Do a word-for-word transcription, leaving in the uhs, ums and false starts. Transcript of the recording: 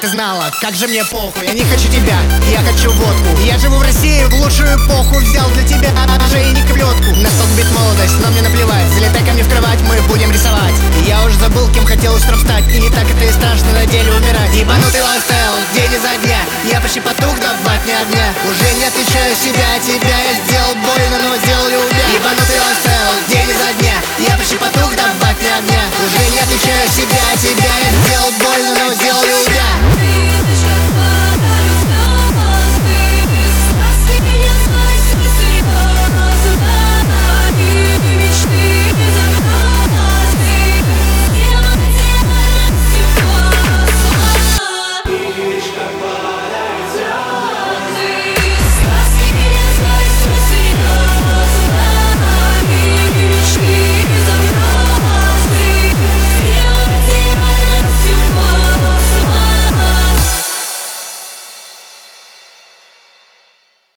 ты знала, как же мне похуй. Я не хочу тебя, я хочу водку. Я живу в России в лучшую эпоху. Взял для тебя ошейник и плетку. На стол бит молодость, но мне наплевать. Залетай ко мне в кровать, мы будем рисовать. Я уже забыл, кем хотел утром стать. И не так это и страшно на деле умирать. Ебанутый лайфстайл, день изо дня. Я почти потух, добавь мне огня. Уже не отвечаю себя, тебя я сделал больно, но сделал любя. Ебанутый лайфстайл, день изо дня. Я почти потух, добавь мне огня. Уже не отвечаю себя, тебя я сделал больно, но сделал любя.